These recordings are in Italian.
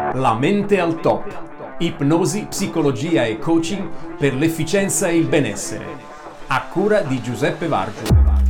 La mente al top. Ipnosi, psicologia e coaching per l'efficienza e il benessere. A cura di Giuseppe Vargio.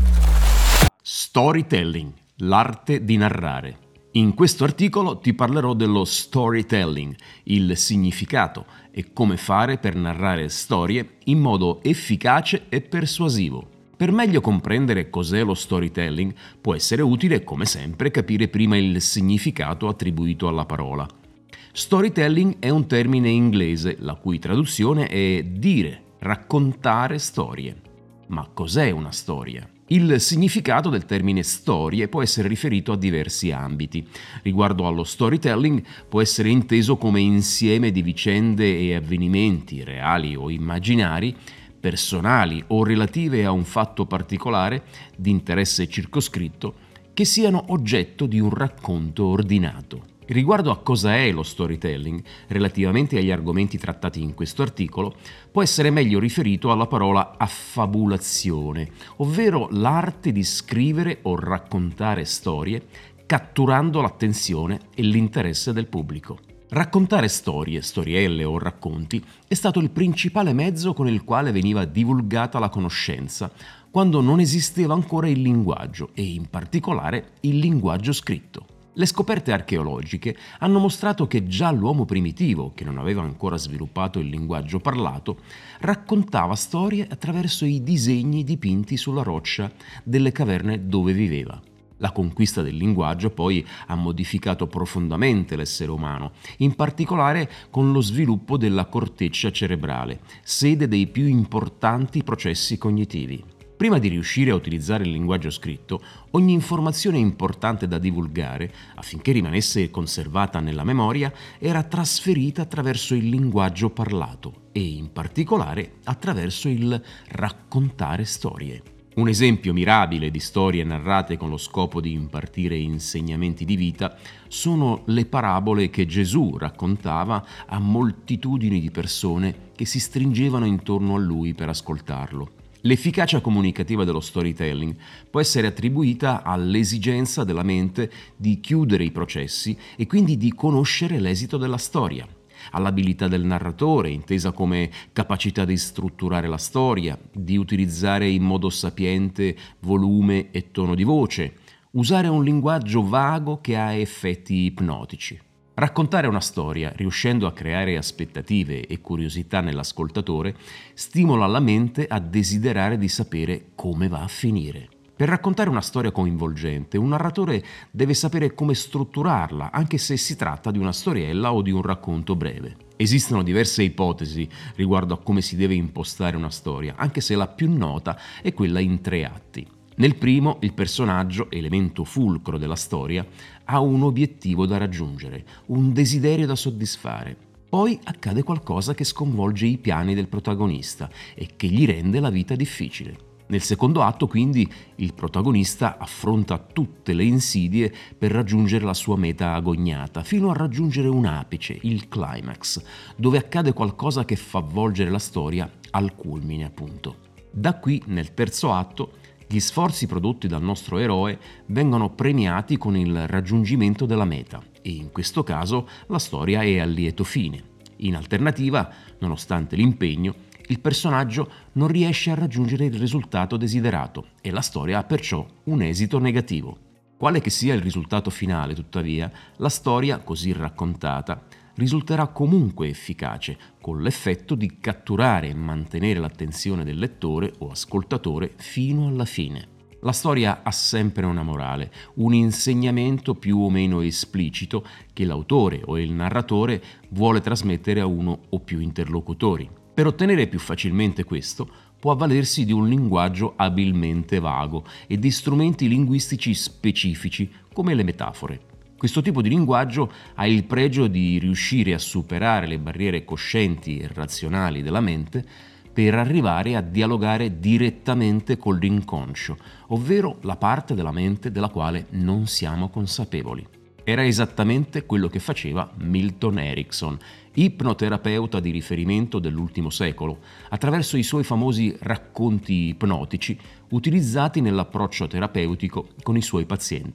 Storytelling, l'arte di narrare. In questo articolo ti parlerò dello storytelling, il significato e come fare per narrare storie in modo efficace e persuasivo. Per meglio comprendere cos'è lo storytelling, può essere utile, come sempre, capire prima il significato attribuito alla parola. Storytelling è un termine inglese, la cui traduzione è dire, raccontare storie. Ma cos'è una storia? Il significato del termine storie può essere riferito a diversi ambiti. Riguardo allo storytelling, può essere inteso come insieme di vicende e avvenimenti, reali o immaginari, personali o relative a un fatto particolare di interesse circoscritto, che siano oggetto di un racconto ordinato. Riguardo a cosa è lo storytelling, relativamente agli argomenti trattati in questo articolo, può essere meglio riferito alla parola affabulazione, ovvero l'arte di scrivere o raccontare storie, catturando l'attenzione e l'interesse del pubblico. Raccontare storie, storielle o racconti è stato il principale mezzo con il quale veniva divulgata la conoscenza, quando non esisteva ancora il linguaggio e in particolare il linguaggio scritto. Le scoperte archeologiche hanno mostrato che già l'uomo primitivo, che non aveva ancora sviluppato il linguaggio parlato, raccontava storie attraverso i disegni dipinti sulla roccia delle caverne dove viveva. La conquista del linguaggio poi ha modificato profondamente l'essere umano, in particolare con lo sviluppo della corteccia cerebrale, sede dei più importanti processi cognitivi. Prima di riuscire a utilizzare il linguaggio scritto, ogni informazione importante da divulgare, affinché rimanesse conservata nella memoria, era trasferita attraverso il linguaggio parlato e in particolare attraverso il raccontare storie. Un esempio mirabile di storie narrate con lo scopo di impartire insegnamenti di vita sono le parabole che Gesù raccontava a moltitudini di persone che si stringevano intorno a lui per ascoltarlo. L'efficacia comunicativa dello storytelling può essere attribuita all'esigenza della mente di chiudere i processi e quindi di conoscere l'esito della storia, all'abilità del narratore, intesa come capacità di strutturare la storia, di utilizzare in modo sapiente volume e tono di voce, usare un linguaggio vago che ha effetti ipnotici. Raccontare una storia, riuscendo a creare aspettative e curiosità nell'ascoltatore, stimola la mente a desiderare di sapere come va a finire. Per raccontare una storia coinvolgente, un narratore deve sapere come strutturarla, anche se si tratta di una storiella o di un racconto breve. Esistono diverse ipotesi riguardo a come si deve impostare una storia, anche se la più nota è quella in 3 atti. Nel primo, il personaggio, elemento fulcro della storia, ha un obiettivo da raggiungere, un desiderio da soddisfare. Poi accade qualcosa che sconvolge i piani del protagonista e che gli rende la vita difficile. Nel secondo atto, quindi, il protagonista affronta tutte le insidie per raggiungere la sua meta agognata, fino a raggiungere un apice, il climax, dove accade qualcosa che fa volgere la storia al culmine, appunto. Da qui, nel terzo atto, gli sforzi prodotti dal nostro eroe vengono premiati con il raggiungimento della meta e in questo caso la storia è a lieto fine. In alternativa, nonostante l'impegno, il personaggio non riesce a raggiungere il risultato desiderato e la storia ha perciò un esito negativo. Quale che sia il risultato finale, tuttavia, la storia, così raccontata, risulterà comunque efficace, con l'effetto di catturare e mantenere l'attenzione del lettore o ascoltatore fino alla fine. La storia ha sempre una morale, un insegnamento più o meno esplicito che l'autore o il narratore vuole trasmettere a uno o più interlocutori. Per ottenere più facilmente questo, può avvalersi di un linguaggio abilmente vago e di strumenti linguistici specifici, come le metafore. Questo tipo di linguaggio ha il pregio di riuscire a superare le barriere coscienti e razionali della mente per arrivare a dialogare direttamente con l'inconscio, ovvero la parte della mente della quale non siamo consapevoli. Era esattamente quello che faceva Milton Erickson, ipnoterapeuta di riferimento dell'ultimo secolo, attraverso i suoi famosi racconti ipnotici utilizzati nell'approccio terapeutico con i suoi pazienti.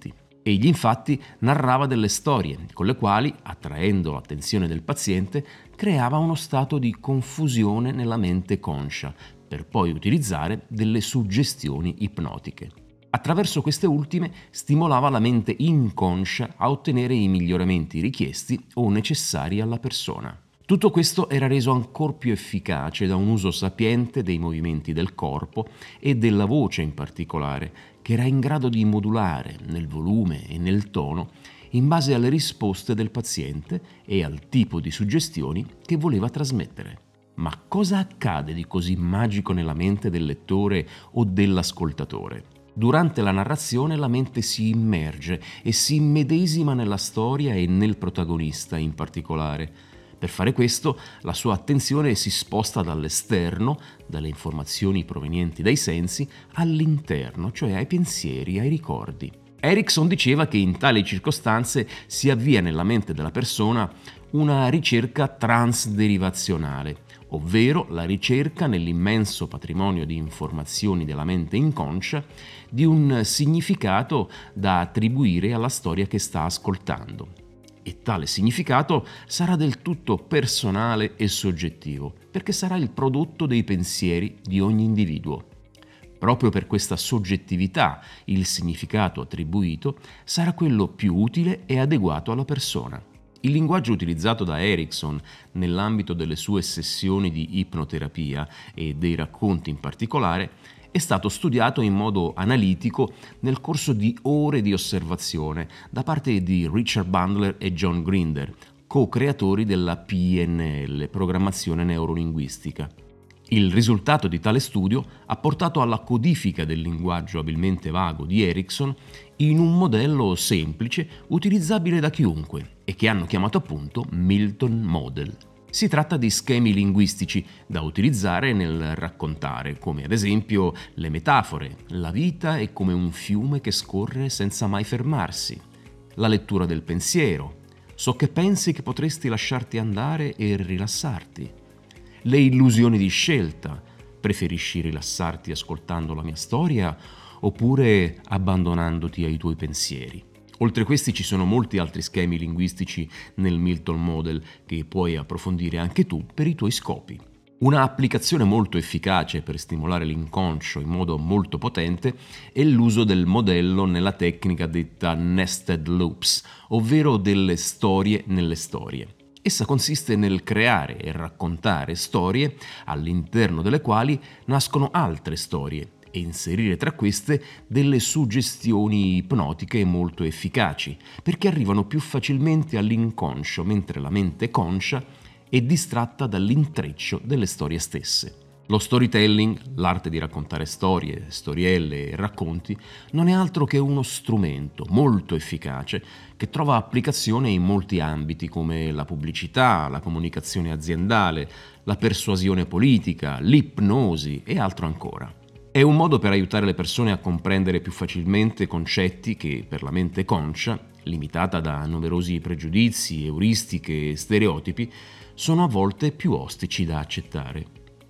Egli infatti narrava delle storie con le quali, attraendo l'attenzione del paziente, creava uno stato di confusione nella mente conscia, per poi utilizzare delle suggestioni ipnotiche. Attraverso queste ultime stimolava la mente inconscia a ottenere i miglioramenti richiesti o necessari alla persona. Tutto questo era reso ancor più efficace da un uso sapiente dei movimenti del corpo e della voce in particolare, che era in grado di modulare nel volume e nel tono in base alle risposte del paziente e al tipo di suggestioni che voleva trasmettere. Ma cosa accade di così magico nella mente del lettore o dell'ascoltatore? Durante la narrazione la mente si immerge e si immedesima nella storia e nel protagonista in particolare. Per fare questo, la sua attenzione si sposta dall'esterno, dalle informazioni provenienti dai sensi, all'interno, cioè ai pensieri, ai ricordi. Erickson diceva che in tali circostanze si avvia nella mente della persona una ricerca transderivazionale, ovvero la ricerca nell'immenso patrimonio di informazioni della mente inconscia di un significato da attribuire alla storia che sta ascoltando. E tale significato sarà del tutto personale e soggettivo, perché sarà il prodotto dei pensieri di ogni individuo. Proprio per questa soggettività, il significato attribuito sarà quello più utile e adeguato alla persona. Il linguaggio utilizzato da Erickson nell'ambito delle sue sessioni di ipnoterapia e dei racconti in particolare è stato studiato in modo analitico nel corso di ore di osservazione da parte di Richard Bandler e John Grinder, co-creatori della PNL, programmazione neurolinguistica. Il risultato di tale studio ha portato alla codifica del linguaggio abilmente vago di Erickson in un modello semplice, utilizzabile da chiunque e che hanno chiamato appunto Milton Model. Si tratta di schemi linguistici da utilizzare nel raccontare, come ad esempio le metafore, la vita è come un fiume che scorre senza mai fermarsi, la lettura del pensiero, so che pensi che potresti lasciarti andare e rilassarti, le illusioni di scelta, preferisci rilassarti ascoltando la mia storia oppure abbandonandoti ai tuoi pensieri. Oltre a questi ci sono molti altri schemi linguistici nel Milton Model che puoi approfondire anche tu per i tuoi scopi. Una applicazione molto efficace per stimolare l'inconscio in modo molto potente è l'uso del modello nella tecnica detta nested loops, ovvero delle storie nelle storie. Essa consiste nel creare e raccontare storie all'interno delle quali nascono altre storie e inserire tra queste delle suggestioni ipnotiche molto efficaci, perché arrivano più facilmente all'inconscio, mentre la mente conscia è distratta dall'intreccio delle storie stesse. Lo storytelling, l'arte di raccontare storie, storielle e racconti, non è altro che uno strumento molto efficace che trova applicazione in molti ambiti come la pubblicità, la comunicazione aziendale, la persuasione politica, l'ipnosi e altro ancora. È un modo per aiutare le persone a comprendere più facilmente concetti che, per la mente conscia, limitata da numerosi pregiudizi, euristiche e stereotipi, sono a volte più ostici da accettare.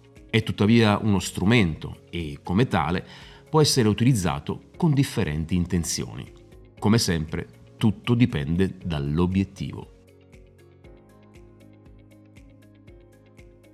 È tuttavia uno strumento e, come tale, può essere utilizzato con differenti intenzioni. Come sempre, tutto dipende dall'obiettivo.